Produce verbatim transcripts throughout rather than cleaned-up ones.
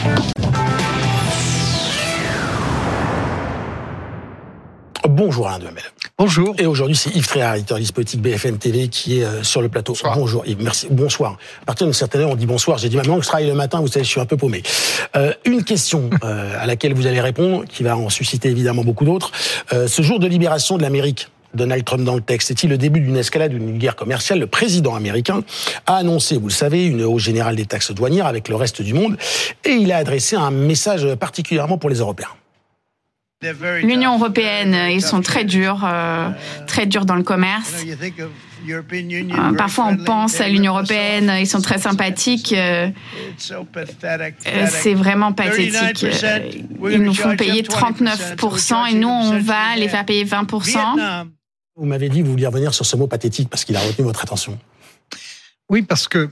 Bonjour Alain Duhamel. Bonjour. Et aujourd'hui, c'est Yves Tréhard, éditeur politique B F M T V, qui est sur le plateau. Bonsoir. Bonjour Yves, merci. Bonsoir. À partir d'une certaine heure, on dit bonsoir. J'ai dit maintenant que je travaille le matin, vous savez, je suis un peu paumé. Euh, une question euh, à laquelle vous allez répondre, qui va en susciter évidemment beaucoup d'autres. Euh, ce jour de libération de l'Amérique, Donald Trump dans le texte, est-il le début d'une escalade, d'une guerre commerciale? Le président américain a annoncé, vous le savez, une hausse générale des taxes douanières avec le reste du monde, et il a adressé un message particulièrement pour les Européens. L'Union européenne, ils sont très durs, euh, très durs dans le commerce. Euh, parfois, on pense à l'Union européenne, ils sont très sympathiques. Euh, c'est vraiment pathétique. Ils nous font payer trente-neuf pour cent et nous, on va les faire payer vingt pour cent. Vous m'avez dit que vous vouliez revenir sur ce mot pathétique parce qu'il a retenu votre attention. Oui, parce que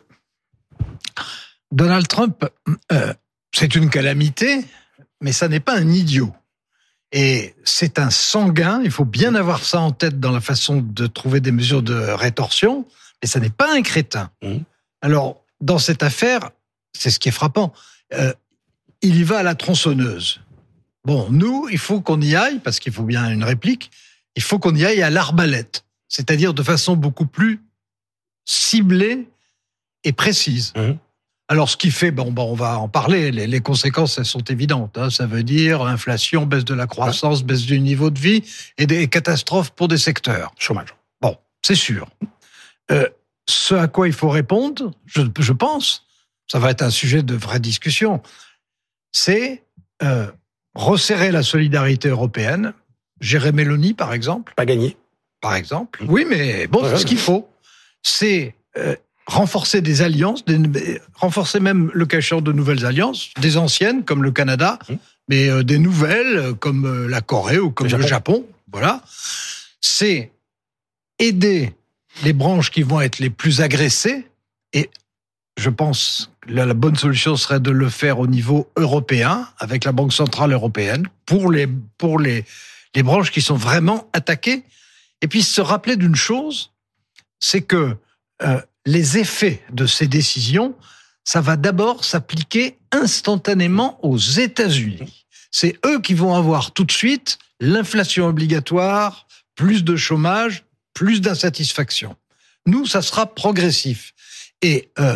Donald Trump, euh, c'est une calamité, mais ça n'est pas un idiot. Et c'est un sanguin, il faut bien avoir ça en tête dans la façon de trouver des mesures de rétorsion, mais ça n'est pas un crétin. Mmh. Alors, dans cette affaire, c'est ce qui est frappant, euh, il y va à la tronçonneuse. Bon, nous, il faut qu'on y aille, parce qu'il faut bien une réplique, il faut qu'on y aille à l'arbalète, c'est-à-dire de façon beaucoup plus ciblée et précise. Mmh. Alors, ce qui fait, bon, bon, on va en parler, les, les conséquences, elles sont évidentes. Hein, ça veut dire inflation, baisse de la croissance, ouais. baisse du niveau de vie et des catastrophes pour des secteurs. Chômage. Bon, c'est sûr. Euh, ce à quoi il faut répondre, je, je pense, ça va être un sujet de vraie discussion, c'est euh, resserrer la solidarité européenne. Gérer Mélanie, par exemple. Pas gagné. Par exemple. Oui, mais bon, ouais, ce qu'il faut, c'est... Euh, renforcer des alliances, des, renforcer même le cas échéant de nouvelles alliances, des anciennes comme le Canada, mmh. mais euh, des nouvelles comme euh, la Corée ou comme le Japon. le Japon. Voilà, c'est aider les branches qui vont être les plus agressées. Et je pense que la, la bonne solution serait de le faire au niveau européen avec la Banque centrale européenne pour les pour les les branches qui sont vraiment attaquées. Et puis se rappeler d'une chose, c'est que euh, les effets de ces décisions, ça va d'abord s'appliquer instantanément aux États-Unis. C'est eux qui vont avoir tout de suite l'inflation obligatoire, plus de chômage, plus d'insatisfaction. Nous, ça sera progressif. Et euh,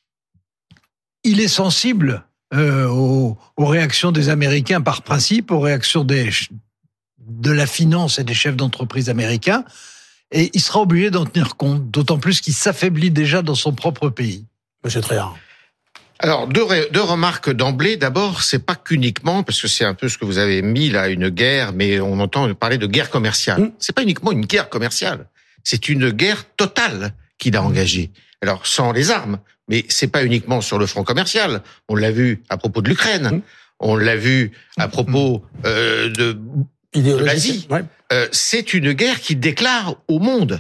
il est sensible euh, aux, aux réactions des Américains par principe, aux réactions des, de la finance et des chefs d'entreprise américains. Et il sera obligé d'en tenir compte, d'autant plus qu'il s'affaiblit déjà dans son propre pays. Monsieur Tréhard. Alors, deux, deux remarques d'emblée. D'abord, c'est pas qu'uniquement, parce que c'est un peu ce que vous avez mis là, une guerre, mais on entend parler de guerre commerciale. Mmh. C'est pas uniquement une guerre commerciale. C'est une guerre totale qu'il a engagée. Alors, sans les armes. Mais c'est pas uniquement sur le front commercial. On l'a vu à propos de l'Ukraine. Mmh. On l'a vu à propos euh, de... de l'Asie, ouais. euh, c'est une guerre qui déclare au monde,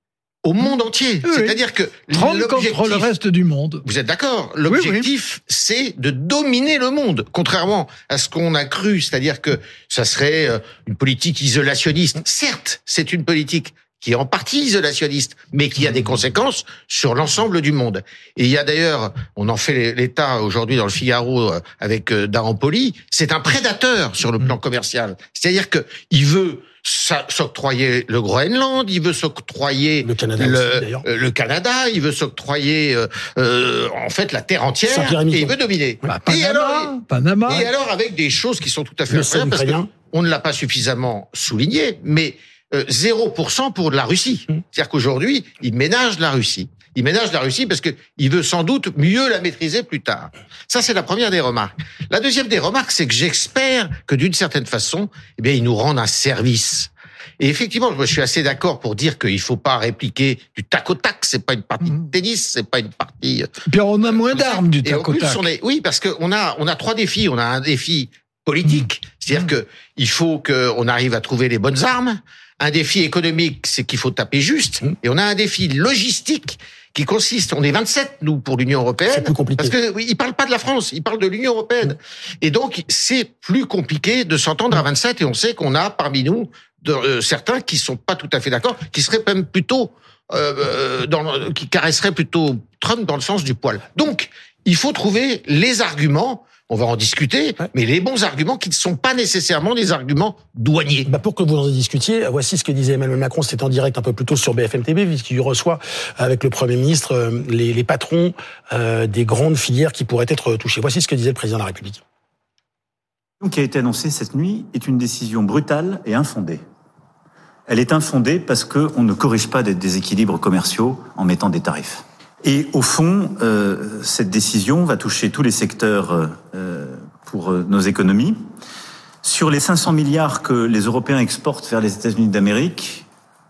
au monde entier. Oui, C'est-à-dire que trente contre le reste du monde. Vous êtes d'accord? L'objectif, oui, oui. c'est de dominer le monde, contrairement à ce qu'on a cru, c'est-à-dire que ça serait une politique isolationniste. Certes, c'est une politique qui est en partie isolationniste, mais qui a des conséquences sur l'ensemble du monde. Et il y a d'ailleurs, on en fait l'état aujourd'hui dans le Figaro avec Daran Poli, c'est un prédateur sur le plan commercial. C'est-à-dire que il veut s'octroyer le Groenland, il veut s'octroyer le Canada, le, aussi, le Canada, il veut s'octroyer euh, euh, en fait la terre entière et il veut dominer. Bah, Panama, et alors, Panama. Et alors avec des choses qui sont tout à fait incroyables parce qu'on ne l'a pas suffisamment souligné, mais Euh, zéro pour cent pour la Russie. C'est-à-dire qu'aujourd'hui, il ménage la Russie. Il ménage la Russie parce que il veut sans doute mieux la maîtriser plus tard. Ça, c'est la première des remarques. La deuxième des remarques, c'est que j'espère que d'une certaine façon, eh bien, ils nous rendent un service. Et effectivement, je suis assez d'accord pour dire qu'il faut pas répliquer du tac au tac. C'est pas une partie de tennis, c'est pas une partie. Puis on a moins d'armes du tac au tac. On est, oui, parce qu'on a, on a trois défis. On a un défi politique, c'est-à-dire que il faut qu'on arrive à trouver les bonnes armes. Un défi économique, c'est qu'il faut taper juste. Et on a un défi logistique qui consiste, on est vingt-sept, nous, pour l'Union européenne. C'est plus compliqué. Parce que, oui, ils parlent pas de la France, ils parlent de l'Union européenne. Et donc, c'est plus compliqué de s'entendre à vingt-sept, et on sait qu'on a parmi nous de, euh, certains qui sont pas tout à fait d'accord, qui seraient même plutôt, euh, dans, qui caresseraient plutôt Trump dans le sens du poil. Donc, il faut trouver les arguments. on va en discuter, ouais. mais les bons arguments qui ne sont pas nécessairement des arguments douaniers. Bah pour que vous en discutiez, voici ce que disait Emmanuel Macron, c'était en direct un peu plus tôt sur B F M T V, puisqu'il reçoit avec le Premier ministre euh, les, les patrons euh, des grandes filières qui pourraient être touchées. Voici ce que disait le Président de la République. Ce qui a été annoncé cette nuit est une décision brutale et infondée. Elle est infondée parce qu'on ne corrige pas des déséquilibres commerciaux en mettant des tarifs. Et au fond, euh, cette décision va toucher tous les secteurs euh, pour nos économies. Sur les cinq cents milliards que les Européens exportent vers les États-Unis d'Amérique,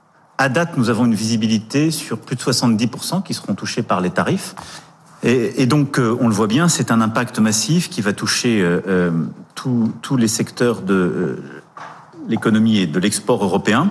à date, nous avons une visibilité sur plus de soixante-dix pour cent qui seront touchés par les tarifs. Et, et donc, euh, on le voit bien, c'est un impact massif qui va toucher euh, tous, tous les secteurs de euh, l'économie et de l'export européen.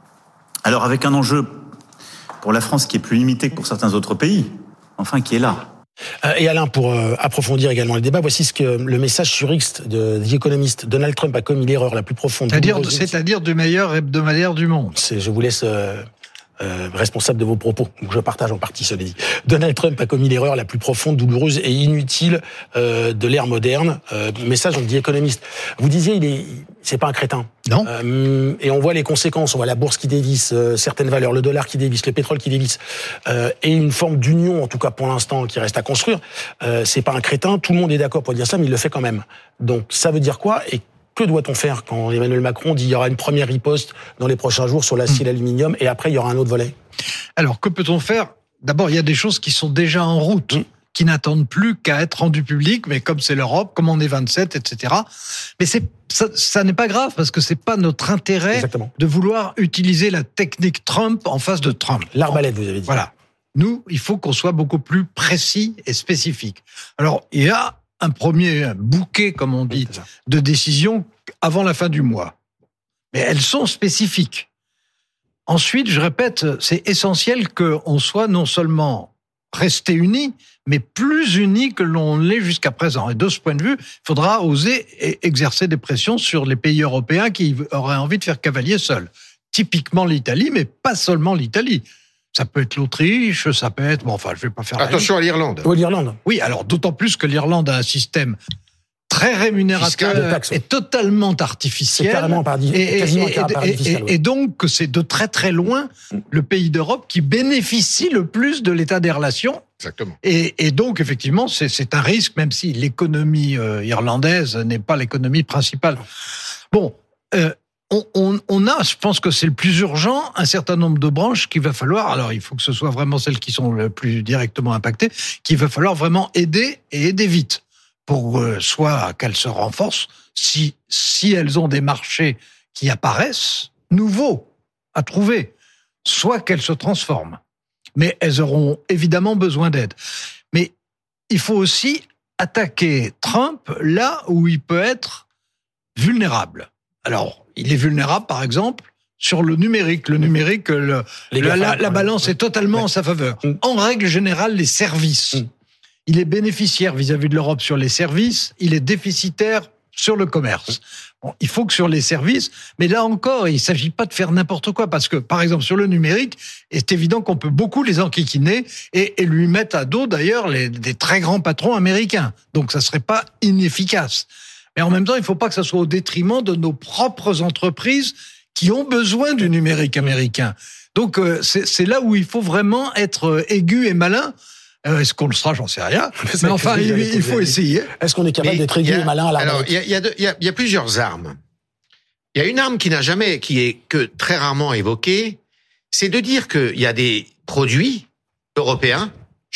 Alors, avec un enjeu pour la France qui est plus limité que pour certains autres pays, enfin qui est là. Et Alain, pour euh, approfondir également le débat, voici ce que le message sur X de The Economist. Donald Trump a commis l'erreur la plus profonde. C'est-à-dire, c'est-à-dire du meilleur hebdomadaire du monde. C'est, je vous laisse euh, euh, responsable de vos propos. Je partage en partie, cela dit. Donald Trump a commis l'erreur la plus profonde, douloureuse et inutile euh, de l'ère moderne. Euh, message de The Economist. Vous disiez, il est, c'est pas un crétin. Non. Euh, et on voit les conséquences. On voit la bourse qui dévisse, euh, certaines valeurs, le dollar qui dévisse, le pétrole qui dévisse, euh, et une forme d'union, en tout cas pour l'instant, qui reste à construire. Euh, c'est pas un crétin. Tout le monde est d'accord pour dire ça, mais il le fait quand même. Donc ça veut dire quoi? Et que doit-on faire quand Emmanuel Macron dit qu'il y aura une première riposte dans les prochains jours sur l'acier et l'aluminium, et après il y aura un autre volet? Alors que peut-on faire? D'abord, il y a des choses qui sont déjà en route. Mmh. qui n'attendent plus qu'à être rendus publics, mais comme c'est l'Europe, comme on est vingt-sept, et cetera. Mais c'est, ça, ça n'est pas grave, parce que c'est pas notre intérêt Exactement. de vouloir utiliser la technique Trump en face de Trump. L'arbalète, vous avez dit. Voilà. Nous, il faut qu'on soit beaucoup plus précis et spécifique. Alors, il y a un premier bouquet, comme on dit, de décisions avant la fin du mois. Mais elles sont spécifiques. Ensuite, je répète, c'est essentiel qu'on soit non seulement rester unis, mais plus unis que l'on l'est jusqu'à présent. Et de ce point de vue, il faudra oser exercer des pressions sur les pays européens qui auraient envie de faire cavalier seuls. Typiquement l'Italie, mais pas seulement l'Italie. Ça peut être l'Autriche, ça peut être... Bon, enfin, je vais pas faire... Attention à l'Irlande. Oui, l'Irlande. Oui, alors d'autant plus que l'Irlande a un système très rémunérateur et totalement artificiel. C'est carrément paradis, et, quasiment et, paradis et, fiscal, et, oui. et donc, c'est de très très loin le pays d'Europe qui bénéficie le plus de l'état des relations. Exactement. Et, et donc, effectivement, c'est, c'est un risque, même si l'économie euh, irlandaise n'est pas l'économie principale. Bon, euh, on, on, on a, je pense que c'est le plus urgent, un certain nombre de branches qu'il va falloir, alors il faut que ce soit vraiment celles qui sont le plus directement impactées, qu'il va falloir vraiment aider et aider vite. Pour euh, soit qu'elles se renforcent, si, si elles ont des marchés qui apparaissent, nouveaux à trouver, soit qu'elles se transforment. Mais elles auront évidemment besoin d'aide. Mais il faut aussi attaquer Trump là où il peut être vulnérable. Alors, il est vulnérable, par exemple, sur le numérique. Le numérique, le, la, la, la balance est totalement ouais. en sa faveur. Mm. En règle générale, les services... Mm. Il est bénéficiaire vis-à-vis de l'Europe sur les services, il est déficitaire sur le commerce. Bon, il faut que sur les services, mais là encore, il ne s'agit pas de faire n'importe quoi, parce que, par exemple, sur le numérique, c'est évident qu'on peut beaucoup les enquiquiner et, et lui mettre à dos, d'ailleurs, les, des très grands patrons américains. Donc, ça ne serait pas inefficace. Mais en même temps, il ne faut pas que ça soit au détriment de nos propres entreprises qui ont besoin du numérique américain. Donc, euh, c'est, c'est là où il faut vraiment être aigu et malin. Euh, est-ce qu'on le sera, j'en sais rien. Mais enfin, il, il faut essayer. Est-ce qu'on est capable d'être aigu et malin à l'arbalète? Alors, il y a, il y, a il y, a, il y a plusieurs armes. Il y a une arme qui n'a jamais, qui est que très rarement évoquée, c'est de dire qu'il y a des produits européens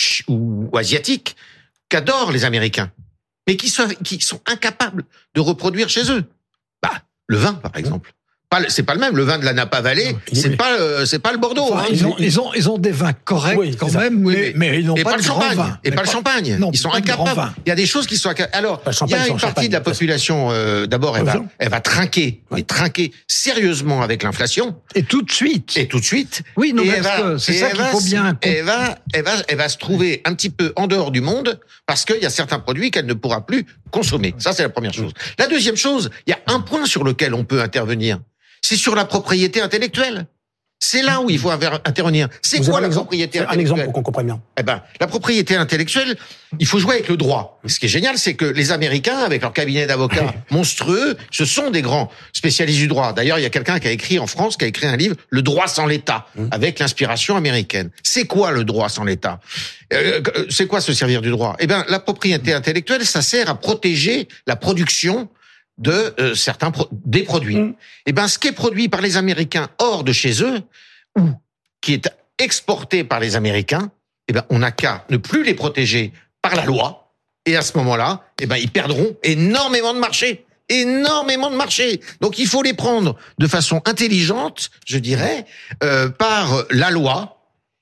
ou asiatiques qu'adorent les Américains, mais qui sont, qui sont incapables de reproduire chez eux. Bah, le vin, par exemple. Pas, c'est pas le même. Le vin de la Napa Valley, c'est oui. pas, euh, c'est pas le Bordeaux. Enfin, hein. ils, ont, ils ont, ils ont des vins corrects oui, quand même, mais, mais, mais ils n'ont pas, pas de le champagne. Vin. Et pas, pas le champagne. Non, ils sont incapables. Il y a des choses qui sont incapables. Alors, il y a une partie de la population. Euh, d'abord, elle va, elle va trinquer, ouais. et trinquer sérieusement avec l'inflation. Et tout de suite. Et tout de suite. Oui, non, mais va, c'est ça qu'il faut bien. Elle va, elle va, elle va se trouver un petit peu en dehors du monde parce qu'il y a certains produits qu'elle ne pourra plus consommer. Ça, c'est la première chose. La deuxième chose, il y a un point sur lequel on peut intervenir. C'est sur la propriété intellectuelle. C'est là où il faut intervenir. C'est Vous quoi la un propriété exemple, intellectuelle? Un exemple pour qu'on comprenne bien. Eh ben, la propriété intellectuelle, il faut jouer avec le droit. Ce qui est génial, c'est que les Américains, avec leur cabinet d'avocats monstrueux, ce sont des grands spécialistes du droit. D'ailleurs, il y a quelqu'un qui a écrit en France, qui a écrit un livre, Le droit sans l'État, avec l'inspiration américaine. C'est quoi le droit sans l'État? euh, C'est quoi se servir du droit? Eh ben, la propriété intellectuelle, ça sert à protéger la production de euh, certains pro- des produits. Mm. Et ben, ce qui est produit par les Américains hors de chez eux, ou qui est exporté par les Américains, eh ben, on n'a qu'à ne plus les protéger par la loi. Et à ce moment-là, eh ben, ils perdront énormément de marché. Énormément de marché. Donc, il faut les prendre de façon intelligente, je dirais, euh, par la loi,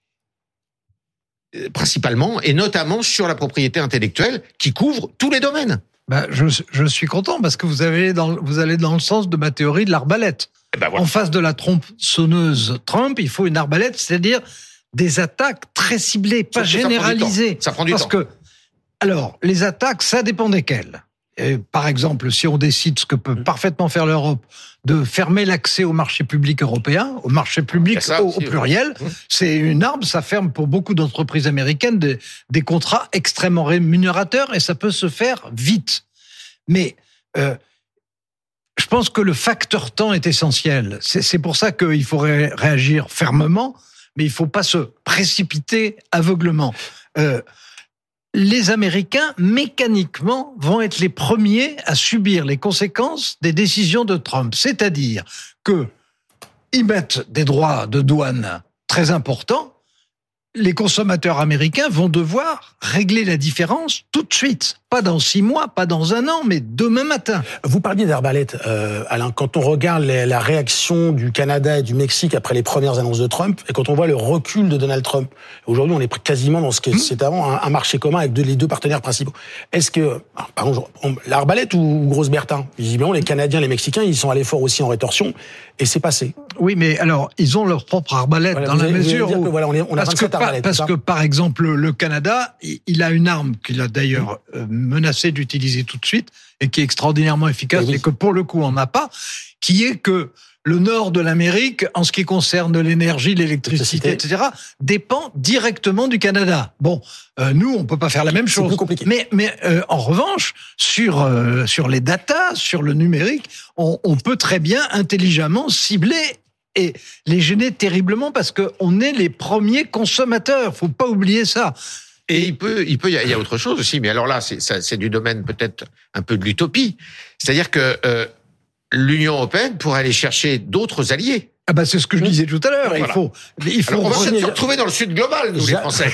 euh, principalement, et notamment sur la propriété intellectuelle, qui couvre tous les domaines. Ben, je, je suis content parce que vous, avez dans, vous allez dans le sens de ma théorie de l'arbalète. Eh ben voilà. En face de la tronçonneuse Trump, il faut une arbalète, c'est-à-dire des attaques très ciblées, pas généralisées. Ça prend du parce temps. que, alors, les attaques, ça dépend desquelles. Et par exemple, si on décide, ce que peut parfaitement faire l'Europe, de fermer l'accès au marché public européen, au marché public ça, au, aussi, au pluriel, ouais. C'est une arme, ça ferme pour beaucoup d'entreprises américaines des, des contrats extrêmement rémunérateurs et ça peut se faire vite. Mais euh, je pense que le facteur temps est essentiel. C'est, c'est pour ça qu'il faut ré- réagir fermement, mais il ne faut pas se précipiter aveuglement. Euh, Les Américains, mécaniquement, vont être les premiers à subir les conséquences des décisions de Trump. C'est-à-dire qu'ils mettent des droits de douane très importants. Les consommateurs américains vont devoir régler la différence tout de suite. Pas dans six mois, pas dans un an, mais demain matin. Vous parliez d'arbalète, euh, Alain. Quand on regarde les, la réaction du Canada et du Mexique après les premières annonces de Trump, et quand on voit le recul de Donald Trump, aujourd'hui on est quasiment dans ce que mmh. c'était avant, un, un marché commun avec deux, les deux partenaires principaux. Est-ce que, par exemple, l'arbalète ou Grosse Bertha? Visiblement, les Canadiens, les Mexicains, ils sont allés fort aussi en rétorsion, et c'est passé. Oui, mais alors, ils ont leur propre arbalète voilà, dans la mesure où... Que, voilà, on, est, on a parce que, arbalètes, parce que, par exemple, le Canada, il a une arme qu'il a d'ailleurs mmh. menacé d'utiliser tout de suite et qui est extraordinairement efficace et, oui. et que pour le coup on n'a pas, qui est que le nord de l'Amérique, en ce qui concerne l'énergie, l'électricité, et cetera, dépend directement du Canada. Bon, euh, nous on peut pas faire la même chose. C'est plus compliqué. Mais mais euh, en revanche, sur euh, sur les datas, sur le numérique, on, on peut très bien intelligemment cibler et les gêner terriblement parce que on est les premiers consommateurs. Faut pas oublier ça. Et il peut, il peut, il y a autre chose aussi, mais alors là, c'est, ça, c'est du domaine peut-être un peu de l'utopie. C'est-à-dire que euh, l'Union européenne pourrait aller chercher d'autres alliés. Ah bah c'est ce que je disais tout à l'heure. Voilà. Il faut, il faut. Alors on va peut-être se retrouver dans le Sud global, nous les Français.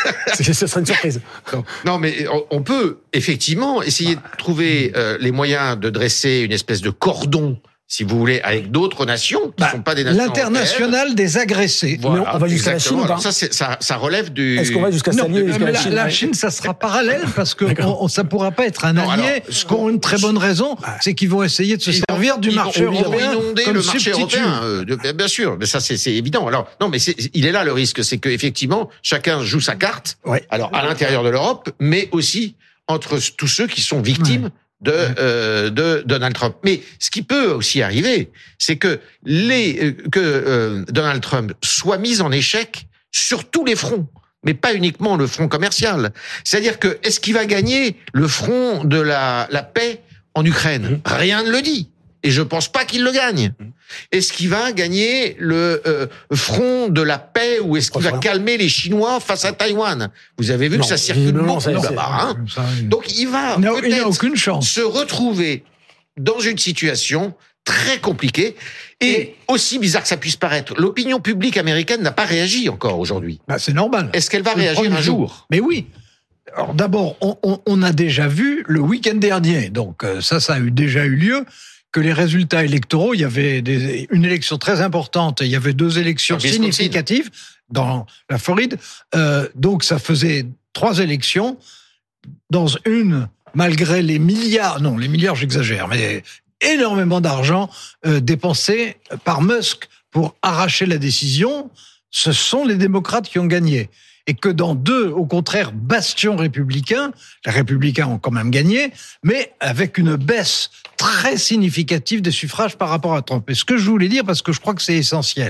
Ce serait une surprise. Non, non, mais on peut effectivement essayer de trouver euh, les moyens de dresser une espèce de cordon, si vous voulez, avec d'autres nations qui ne bah, sont pas des nations l'international européennes. Des agressés. Voilà, mais on va jusqu'à exactement. la Chine. Alors ça, c'est, ça, ça relève du. Est-ce qu'on va jusqu'à non, s'allier jusqu'à mais la, la Chine La Chine, ça sera parallèle parce que on, ça pourra pas être un non, allié. Alors, pour une très bonne raison, c'est qu'ils vont essayer de se ils servir vont, du marché vont, européen ils vont inonder comme le marché substitut. européen. Euh, de, bien sûr, mais ça c'est, c'est évident. Alors non, mais c'est, il est là le risque, c'est que effectivement chacun joue sa carte. Ouais. Alors à l'intérieur de l'Europe, mais aussi entre tous ceux qui sont victimes. Ouais. De, euh, de Donald Trump. Mais ce qui peut aussi arriver, c'est que les que euh, Donald Trump soit mis en échec sur tous les fronts, mais pas uniquement le front commercial. C'est-à-dire que est-ce qu'il va gagner le front de la, la paix en Ukraine ? Rien ne le dit. Et je pense pas qu'il le gagne. Est-ce qu'il va gagner le euh, front de la paix ou est-ce qu'il va calmer les Chinois face à Taïwan ? Vous avez vu non, que ça circule beaucoup là-bas. Hein Donc il va non, peut-être il n'a aucune chance. Se retrouver dans une situation très compliquée. Et aussi bizarre que ça puisse paraître, l'opinion publique américaine n'a pas réagi encore aujourd'hui. Bah, c'est normal. Est-ce qu'elle va le réagir un jour, jour Mais oui. Alors d'abord, on, on, on a déjà vu le week-end dernier, donc ça, ça a eu, déjà eu lieu, que les résultats électoraux, il y avait des, une élection très importante, il y avait deux élections significatives dans la Floride, euh, donc ça faisait trois élections, dans une, malgré les milliards, non, les milliards j'exagère, mais énormément d'argent euh, dépensé par Musk pour arracher la décision, ce sont les démocrates qui ont gagné. Et que dans deux, au contraire, bastions républicains, les républicains ont quand même gagné, mais avec une baisse très significative des suffrages par rapport à Trump. Et ce que je voulais dire, parce que je crois que c'est essentiel,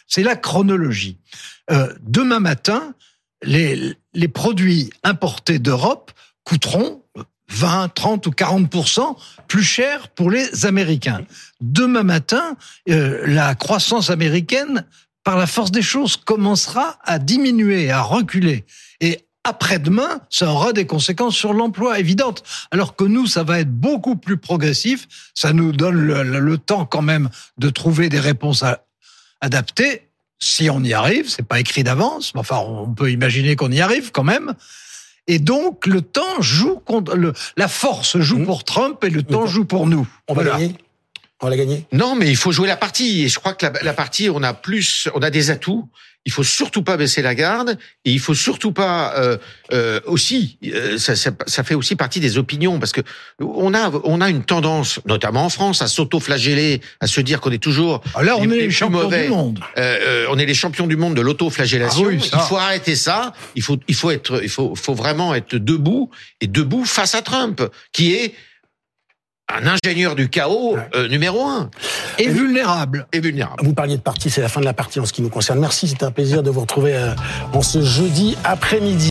C'est la chronologie. Euh, demain matin, les, les produits importés d'Europe coûteront vingt, trente ou quarante pour cent plus cher pour les Américains. Demain matin, euh, la croissance américaine, par la force des choses, commencera à diminuer, à reculer. Et après-demain, ça aura des conséquences sur l'emploi évidentes. Alors que nous, ça va être beaucoup plus progressif. Ça nous donne le, le, le temps quand même de trouver des réponses à, adaptées. Si on y arrive, c'est pas écrit d'avance, mais enfin, on peut imaginer qu'on y arrive quand même. Et donc, le temps joue contre le, la force joue mmh. pour Trump et le temps mmh. joue pour nous. On va voilà. gagner. On l'a gagné. Non, mais il faut jouer la partie. Et je crois que la, la partie, on a plus, on a des atouts. Il faut surtout pas baisser la garde. Et il faut surtout pas euh, euh, aussi. Euh, ça, ça, ça fait aussi partie des opinions parce que on a, on a une tendance, notamment en France, à s'auto-flageller, à se dire qu'on est toujours. Ah là, on les, est les champions mauvais. du monde. Euh, euh, on est les champions du monde de l'auto-flagellation. Ah oui, il faut arrêter ça. Il faut, il faut être, il faut, faut vraiment être debout et debout face à Trump, qui est un ingénieur du chaos euh, numéro un. Et, et vulnérable. Et vulnérable. Vous parliez de partie, c'est la fin de la partie en ce qui nous concerne. Merci, c'était un plaisir de vous retrouver euh, en ce jeudi après-midi.